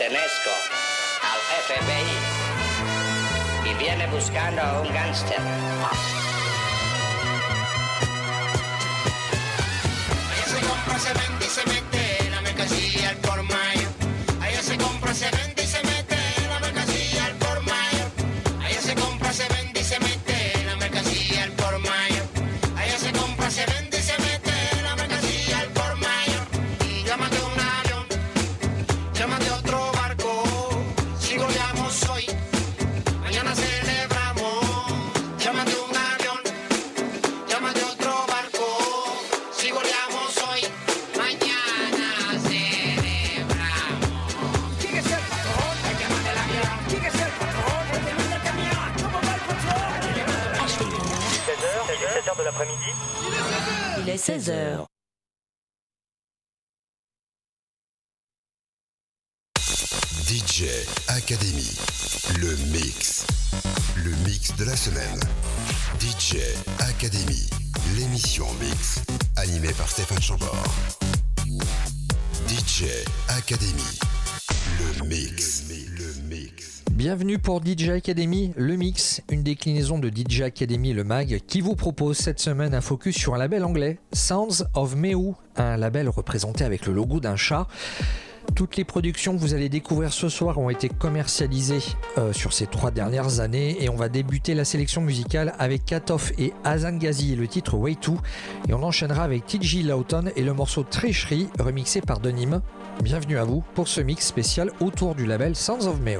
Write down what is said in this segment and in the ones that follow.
pertenezco al FBI y viene buscando a un gángster. Allá se compra, se vende y se mete la mercancía al por mayor. Allá se compra, se vende y se mete la mercancía al por mayor. Allá se compra, se vende y se mete la mercancía al por mayor. Allá se compra, se vende y se mete la mercancía al por mayor. Y llámate un avión, llámate otro barco, si goleamos hoy, mañana celebramos. Llámate un avión, llámate otro barco, si goleamos hoy, mañana celebramos. ¿Quién es el patrón? El que manda el avión. ¿Quién es el patrón? El que manda el camión. ¿Cómo va el patrón? 16h de l'après-midi. Il est 16h. DJ Academy, le mix de la semaine. DJ Academy, l'émission mix, animée par Stéphane Chambord. DJ Academy, le mix. Bienvenue pour DJ Academy, le mix, une déclinaison de DJ Academy, le mag, qui vous propose cette semaine un focus sur un label anglais, Sounds of Meow, un label représenté avec le logo d'un chat. Toutes les productions que vous allez découvrir ce soir ont été commercialisées sur ces 3 dernières années et on va débuter la sélection musicale avec Katoff et Azangazi et le titre Way 2 et on enchaînera avec TJ Lawton et le morceau Treachery remixé par Denim. Bienvenue à vous pour ce mix spécial autour du label Sounds of Meow.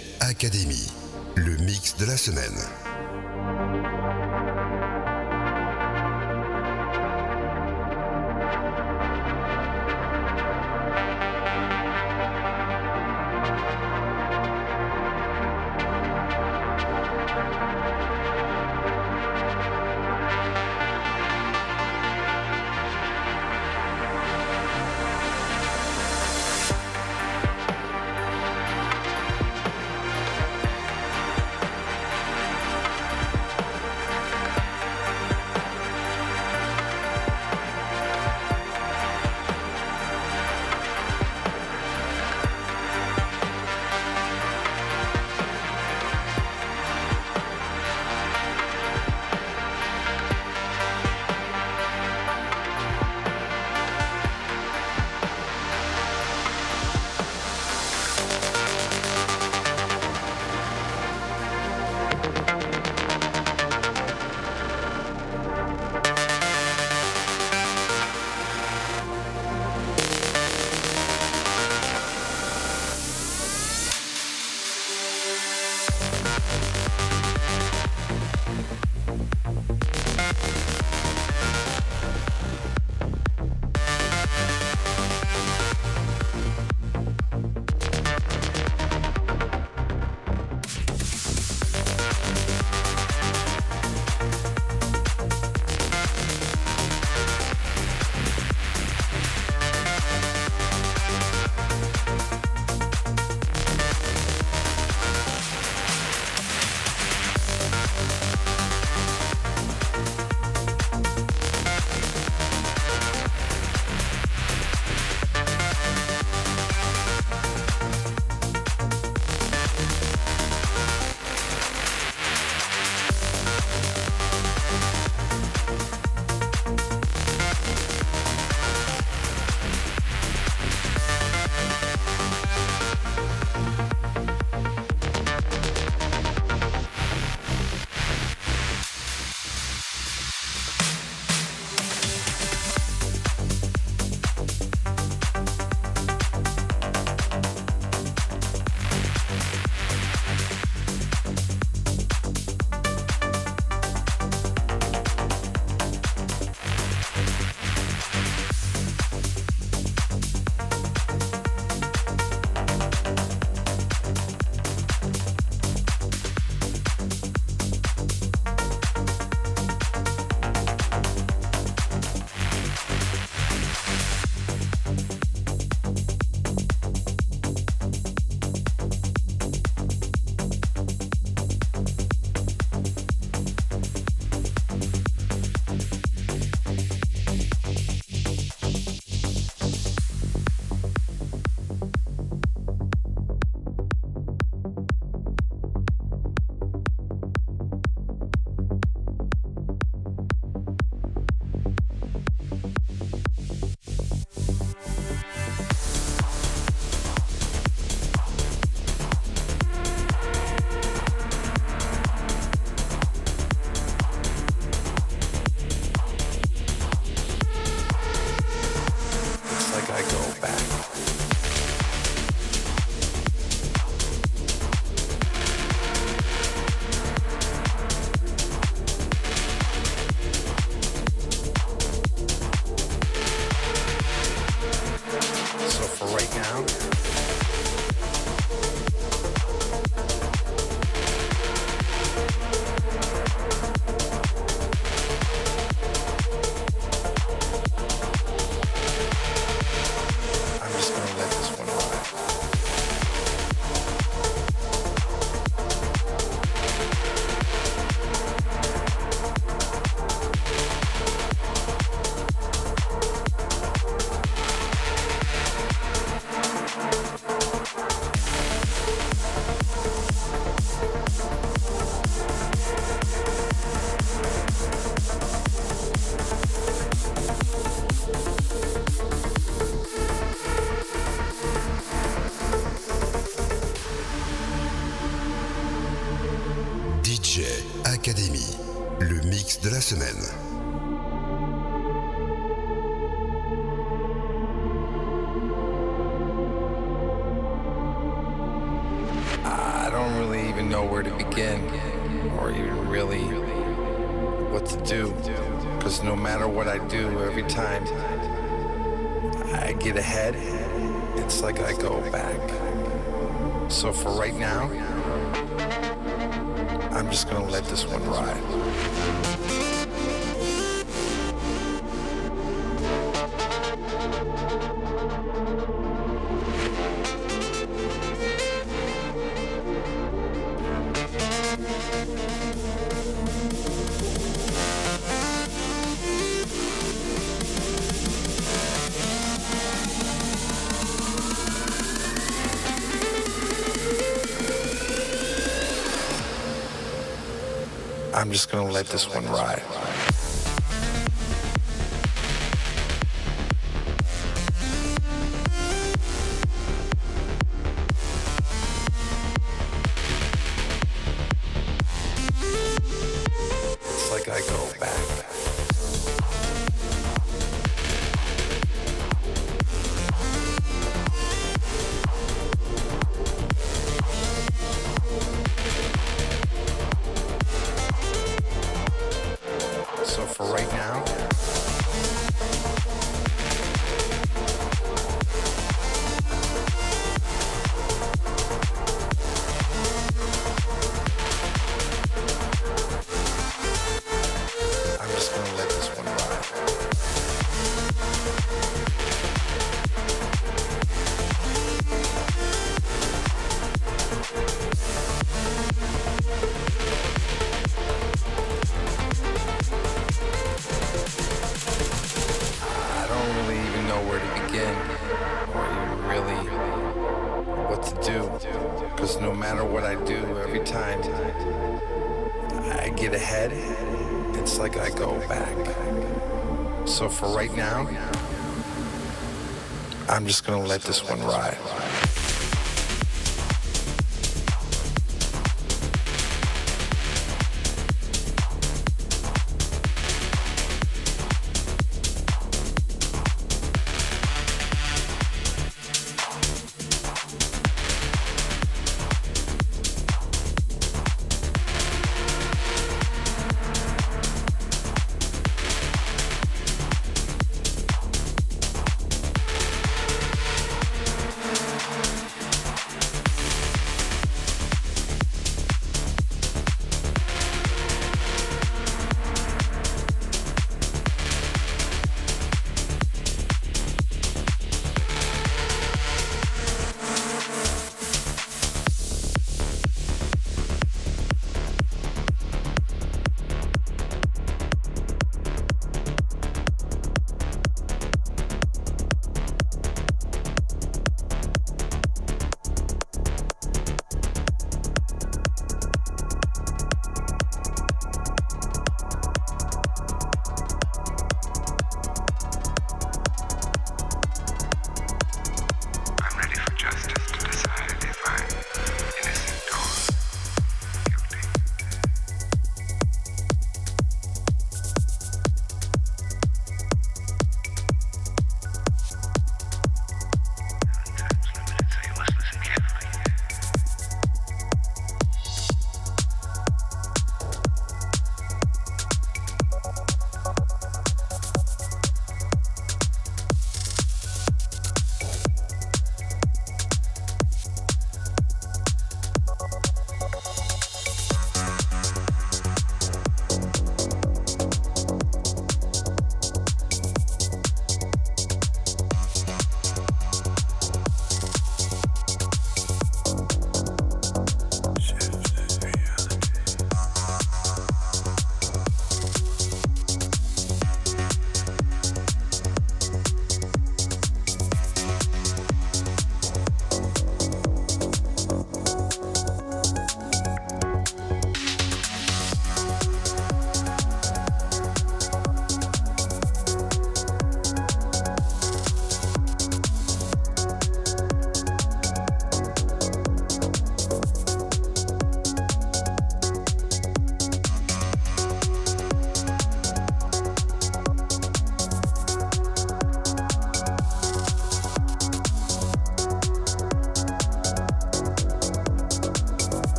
Academy, le mix de la semaine. Academy, le mix de la semaine. I know where to begin or even really what to do. Because no matter what I do, every time I get ahead, it's like I go back. So for right now, I'm just gonna let this one ride. I'm just gonna let this one ride. It's like I go back. So for right now, I'm just gonna let this one ride. I don't really even know where to begin or even really what to do. Because no matter what I do, every time I get ahead, it's like I go back. So for right now, I'm just gonna let this one ride.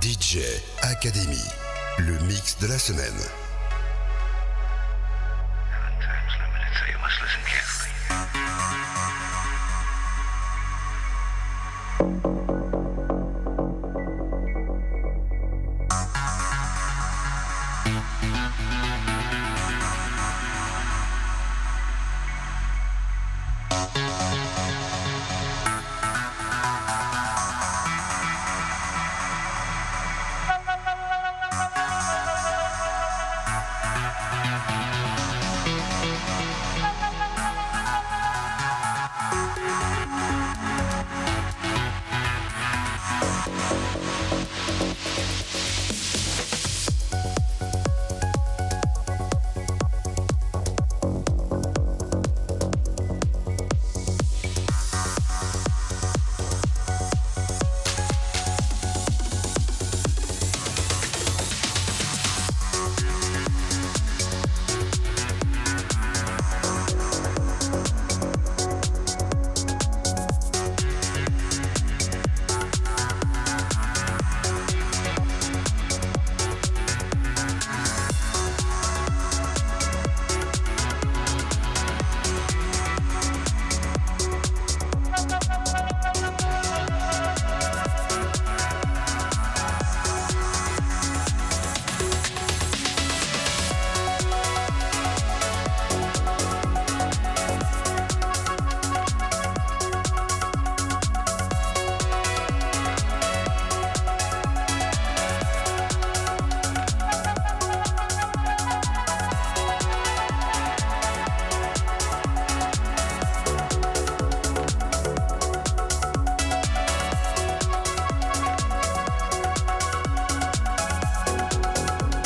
DJ Academy, le mix de la semaine.